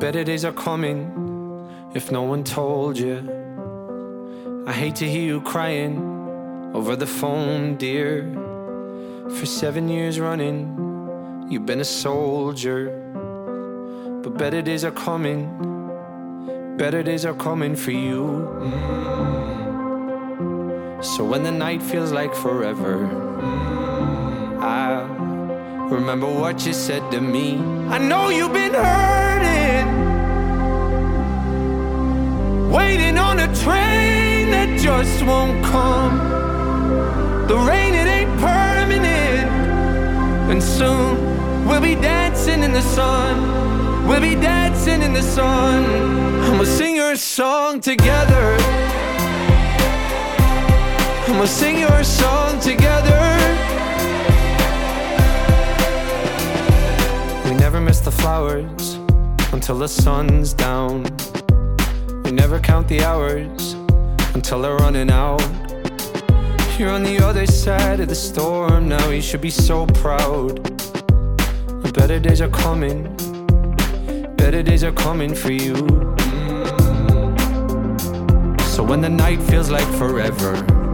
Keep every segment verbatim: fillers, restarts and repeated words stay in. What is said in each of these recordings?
better days are coming if no one told you. I hate to hear you crying over the phone, dear. For seven years running, you've been a soldier. But better days are coming, better days are coming for you. mm. So when the night feels like forever, mm, I'll remember what you said to me. I know you've been hurting, waiting on a train that just won't come. The rain, it ain't permanent, and soon we'll be dancing in the sun. We'll be dancing in the sun, and we'll sing your song together. And we'll sing your song together. We never miss the flowers until the sun's down. We never count the hours until they're running out. You're on the other side of the storm now, you should be so proud. The better days are coming, better days are coming for you. So when the night feels like forever,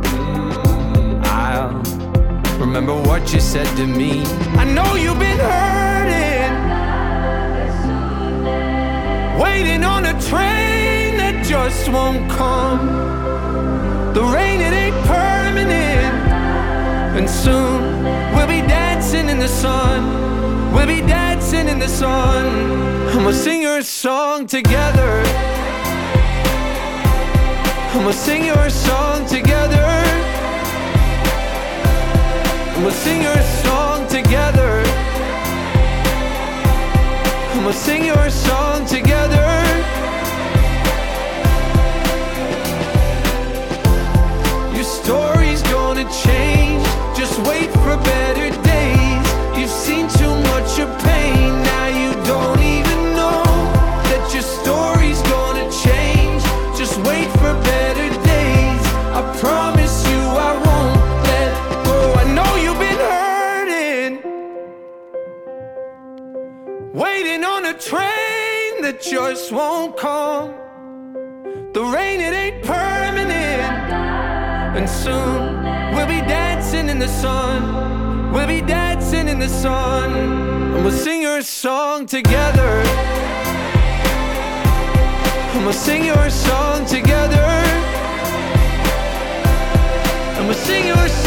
I'll remember what you said to me. I know you've been hurting, waiting on a train that just won't come. The rain, it ain't permanent, and soon we'll be dancing in the sun. We'll be dancing in the sun, and we'll sing your song together. And we'll sing your song together. And we'll sing your song together. And we'll sing your song together. Your story's gonna change, just wait for better days. You've seen too much of pain, now you don't even know that your story's gonna change. Just wait for better days. I promise you I won't let go. I know you've been hurting, waiting on a train that just won't come. The rain, it ain't permanent, and soon we'll be dancing in the sun. We'll be dancing in the sun, and we'll sing your song together. And we'll sing your song together. And we'll sing your song